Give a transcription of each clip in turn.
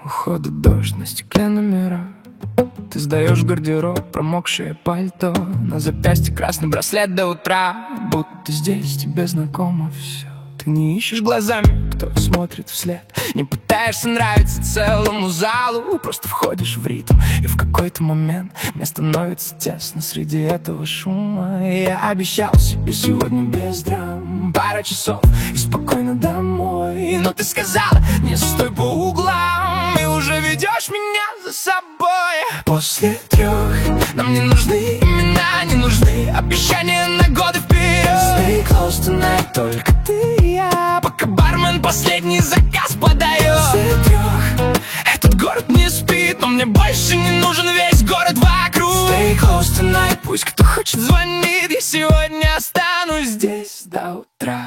уходит дождь на стеклянном миру. Ты сдаешь в гардероб промокшее пальто, на запястье красный браслет до утра. Будто здесь тебе знакомо все. Ты не ищешь глазами, кто смотрит вслед, не пытаешься нравиться целому залу. Просто входишь в ритм, и в какой-то момент мне становится тесно среди этого шума. Я обещал себе сегодня без драм, пара часов и спокойно домой. Но ты сказала, не стой по углам, и уже ведешь меня за собой. После 3 нам не нужны имена, не нужны обещания на годы вперед. Stay close tonight, только ты и я, пока бармен последний заказ подает. После 3 этот город не спит, но мне больше не нужен весь город вокруг. Stay close tonight, пусть кто хочет звонит, я сегодня останусь здесь до утра.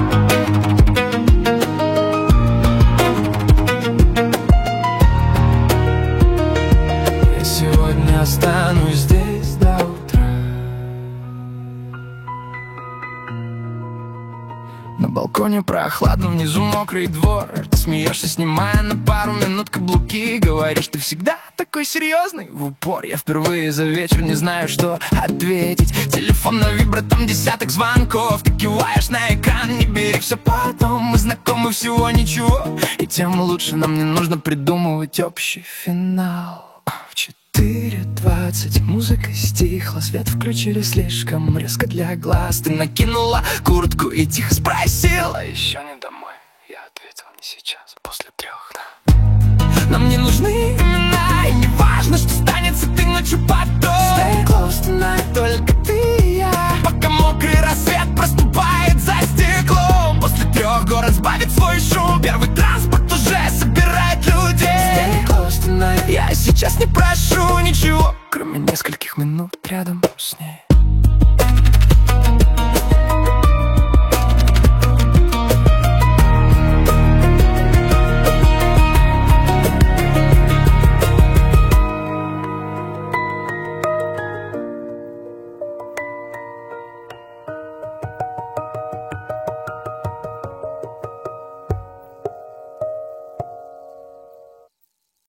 Я сегодня останусь здесь до утра. На балконе прохладно, внизу мокрый двор. Ты смеешься, снимая на пару минут каблуки. Говоришь, ты всегда такой серьезный в упор. Я впервые за вечер не знаю, что ответить. Телефон на вибро, там десяток звонков. Ты киваешь на экран, не бери, все потом. Мы знакомы всего ничего, и тем лучше. Нам не нужно придумывать общий финал. В 4:20 музыка стихла, свет включили слишком резко для глаз. Ты накинула куртку и тихо спросила: еще не домой? Я ответил: не сейчас, после 3, да. Нам не нужны имена, и не важно, что станется ты ночью потом. Stay close tonight, только ты и я, пока мокрый рассвет проступает за стеклом. После 3 город сбавит свой шум, первый транспорт уже собирает людей. Stay close tonight, я сейчас не прошу ничего, кроме нескольких минут рядом с ней.